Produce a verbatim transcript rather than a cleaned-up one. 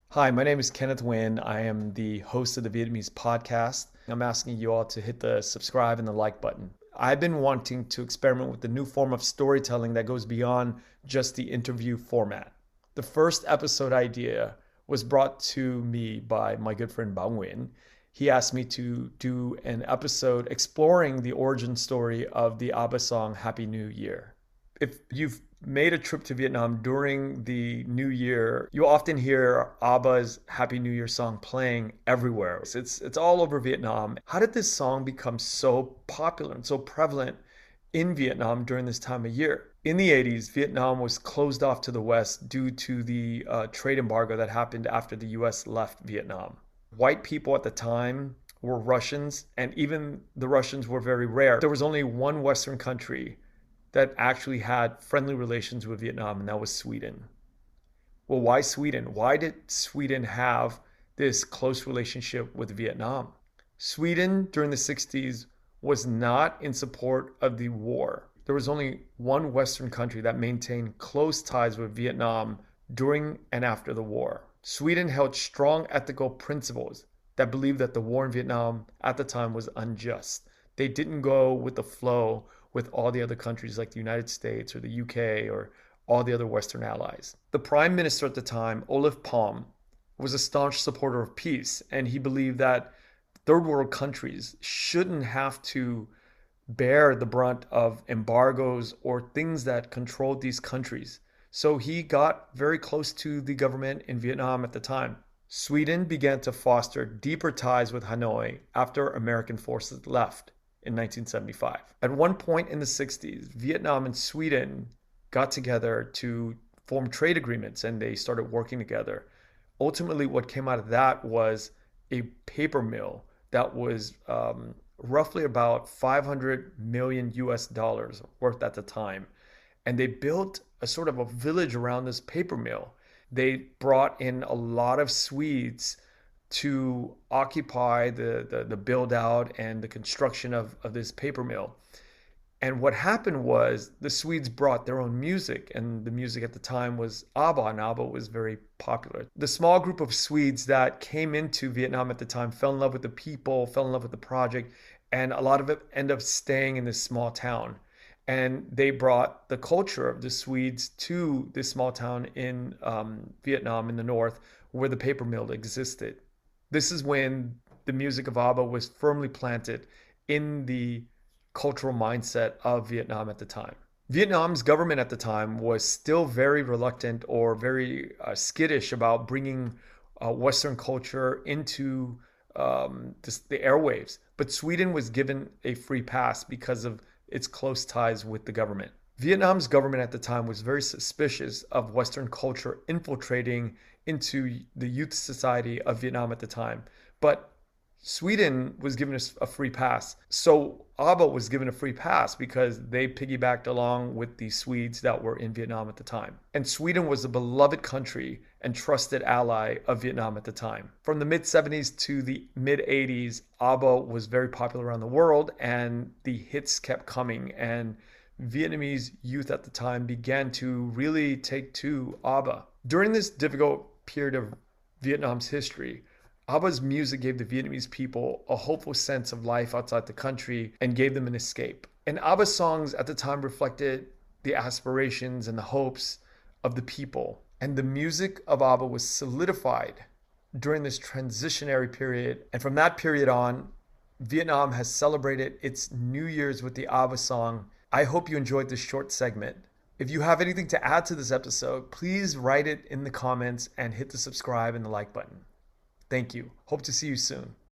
Hi, my name is Kenneth Nguyen. I am the host of the Vietnamese podcast. I'm asking you all to hit the subscribe and the like button. I've been wanting to experiment with the new form of storytelling that goes beyond just the interview format. The first episode idea was brought to me by my good friend Bao Nguyen. He asked me to do an episode exploring the origin story of the ABBA song Happy New Year. If you've made a trip to Vietnam during the New Year, you often hear ABBA's Happy New Year song playing everywhere. It's it's all over Vietnam. How did this song become so popular and so prevalent in Vietnam during this time of year? In the eighties, Vietnam was closed off to the West due to the uh, trade embargo that happened after the U S left Vietnam. White people at the time were Russians, and even the Russians were very rare. There was only one Western country that actually had friendly relations with Vietnam, and that was Sweden. Well, why Sweden? Why did Sweden have this close relationship with Vietnam? Sweden during the sixties was not in support of the war. There was only one Western country that maintained close ties with Vietnam during and after the war. Sweden held strong ethical principles that believed that the war in Vietnam at the time was unjust. They didn't go with the flow with all the other countries like the United States or the U K or all the other Western allies. The prime minister at the time, Olof Palme, was a staunch supporter of peace, and he believed that third world countries shouldn't have to bear the brunt of embargoes or things that controlled these countries. So he got very close to the government in Vietnam at the time. Sweden began to foster deeper ties with Hanoi after American forces left in nineteen seventy-five. At one point in the sixties, Vietnam and Sweden got together to form trade agreements and they started working together. Ultimately, what came out of that was a paper mill that was um, roughly about five hundred million U S dollars worth at the time. And they built a sort of a village around this paper mill. They brought in a lot of Swedes to occupy the, the, the build out and the construction of, of this paper mill. And what happened was the Swedes brought their own music, and the music at the time was ABBA, and ABBA was very popular. The small group of Swedes that came into Vietnam at the time fell in love with the people, fell in love with the project, and a lot of it ended up staying in this small town. And they brought the culture of the Swedes to this small town in um, Vietnam in the north where the paper mill existed. This is when the music of ABBA was firmly planted in the cultural mindset of Vietnam at the time. Vietnam's government at the time was still very reluctant or very uh, skittish about bringing uh, Western culture into um, this, the airwaves. But Sweden was given a free pass because of its close ties with the government. Vietnam's government at the time was very suspicious of Western culture infiltrating into the youth society of Vietnam at the time. But Sweden was given a free pass. So ABBA was given a free pass because they piggybacked along with the Swedes that were in Vietnam at the time. And Sweden was a beloved country and trusted ally of Vietnam at the time. From the mid seventies to the mid eighties, ABBA was very popular around the world and the hits kept coming, and Vietnamese youth at the time began to really take to ABBA. During this difficult period of Vietnam's history, ABBA's music gave the Vietnamese people a hopeful sense of life outside the country and gave them an escape. And ABBA's songs at the time reflected the aspirations and the hopes of the people. And the music of ABBA was solidified during this transitionary period. And from that period on, Vietnam has celebrated its New Year's with the ABBA song. I hope you enjoyed this short segment. If you have anything to add to this episode, please write it in the comments and hit the subscribe and the like button. Thank you. Hope to see you soon.